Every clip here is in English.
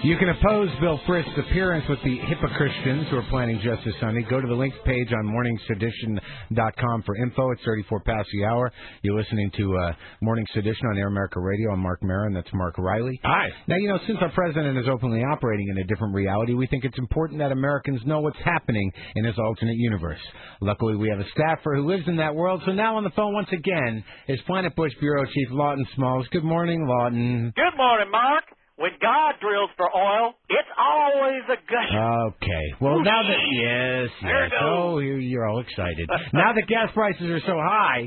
You can oppose Bill Frist's appearance with the Hypocristians who are planning Justice Sunday. Go to the links page on morningsedition.com for info. It's 34 past the hour. You're listening to Morning Sedition on Air America Radio. I'm Mark Maron. That's Mark Riley. Hi. Now, since our president is openly operating in a different reality, we think it's important that Americans know what's happening in his alternate universe. Luckily, we have a staffer who lives in that world, so now on the phone once again is Planet Bush Bureau Chief Lawton Smalls. Good morning, Lawton. Good morning, Mark. When God drills for oil, it's always a gusher. Okay. Well, now that... Yes. Oh, you're all excited. Now that gas prices are so high,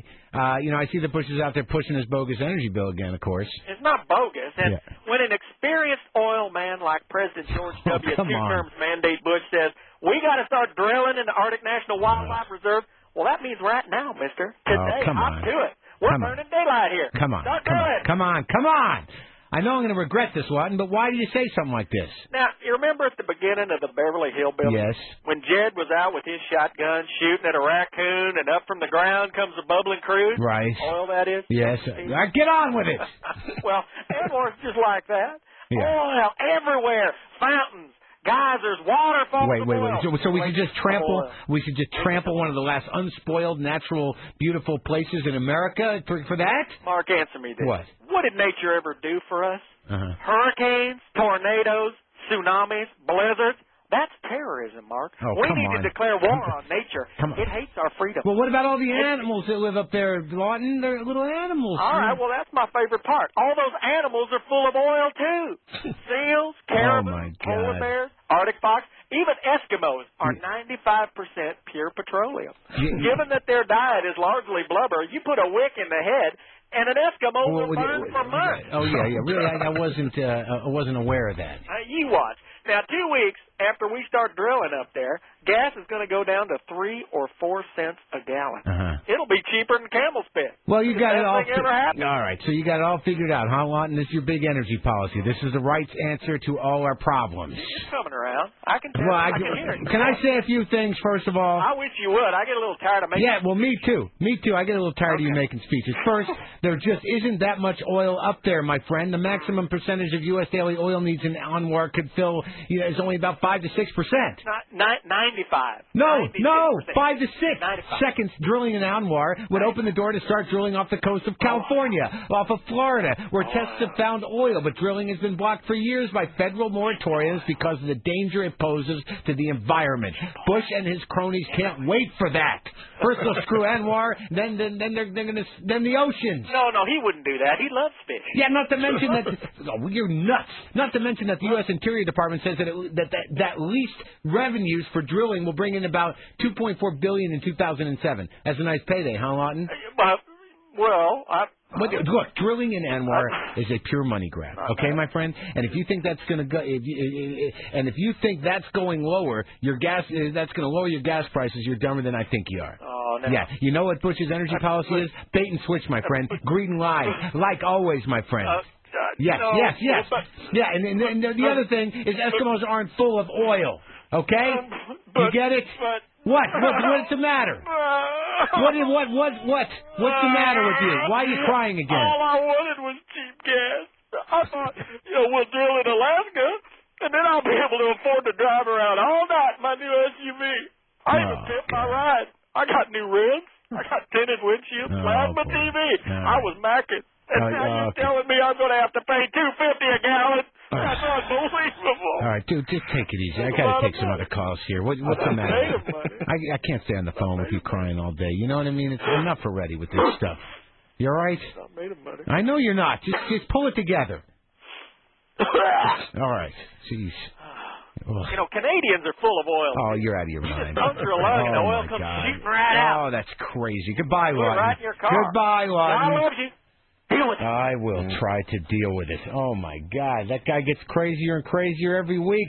I see the Bush is out there pushing his bogus energy bill again, of course. It's not bogus. And when an experienced oil man like President George W. two-terms mandate Bush says, we got to start drilling in the Arctic National Wildlife Reserve, well, that means right now, mister. Today, I'm to it. We're burning daylight here. Come on. Come on. I know I'm going to regret this, Lawton, but why do you say something like this? Now, you remember at the beginning of the Beverly Hillbillies? Yes. When Jed was out with his shotgun shooting at a raccoon, and up from the ground comes a bubbling crude? Right. Oil, that is? Yes. Get on with it. Well, Anwar's just like that. Yeah. Oil everywhere. Fountains. Geysers, waterfalls. Wait. So we should just trample. We should just trample one of the last unspoiled, natural, beautiful places in America for that. Mark, answer me this. What? What did nature ever do for us? Hurricanes, tornadoes, tsunamis, blizzards. That's terrorism, Mark. We need to declare war on nature. It hates our freedom. Well, what about all the animals that live up there, Lawton? They're little animals. All right, well, that's my favorite part. All those animals are full of oil, too. Seals, caribou, polar bears, Arctic fox, even Eskimos are 95% pure petroleum. Given that their diet is largely blubber, you put a wick in the head, and an Eskimo will burn for months. Oh, yeah. Really, I wasn't aware of that. You watch. Now, 2 weeks after we start drilling up there, gas is going to go down to 3 or 4 cents a gallon. It'll be cheaper than camel spit. Well, you got it all. All right, so you got it all figured out, huh, Lawton? This is your big energy policy. This is the right answer to all our problems. It's coming around. I can tell. I can hear it. Can I say a few things first of all? I wish you would. I get a little tired of making. Yeah, well, me too. I get a little tired of you making speeches. First, there just isn't that much oil up there, my friend. The maximum percentage of U.S. daily oil needs in Anwar could fill is only about 5 to 6%. 95. No, 96%. 5 to 6 seconds drilling in Anwar would open the door to start drilling off the coast of California, off of Florida, where tests have found oil, but drilling has been blocked for years by federal moratoriums because of the danger it poses to the environment. Bush and his cronies can't wait for that. First they'll screw Anwar, then the oceans. No, he wouldn't do that. He loves fish. Yeah, not to mention that you're nuts. Not to mention that the U.S. Interior Department says that least revenues for drilling will bring in about $2.4 billion in 2007. That's a nice payday, huh, Lawton? Look, drilling in Anwar is a pure money grab. Okay, my friend. And if you think that's going to go, if you think that's going lower, that's going to lower your gas prices. You're dumber than I think you are. Oh, no. Yeah, you know what Bush's energy policy is? Bait and switch, my friend. Greed and lies, like always, my friend. Yes. Yeah, and the other thing is Eskimos aren't full of oil. Okay, you get it? What's the matter? What's the matter with you? Why are you crying again? All I wanted was cheap gas. I thought, we'll drill in Alaska, and then I'll be able to afford to drive around all night in my new SUV. I even pimped my ride. I got new rims. I got tinted windshields, plasma TV. I was macking. And now you're telling me I'm going to have to pay $2.50 a gallon? That's unbelievable. All right, dude, just take it easy. I got to take some other calls here. What's the matter? I can't stay on the phone with you crying all day. You know what I mean? It's enough already with this stuff. You all right? I know you're not. Just pull it together. All right. Jeez. Canadians are full of oil. Oh, you're out of your mind. You just puncture a lung and the oil comes shooting right out. Oh, that's crazy. Goodbye, Lawton. Right in your car. Goodbye, Lawton. God loves you. Deal with it. I will try to deal with it. Oh, my God. That guy gets crazier and crazier every week.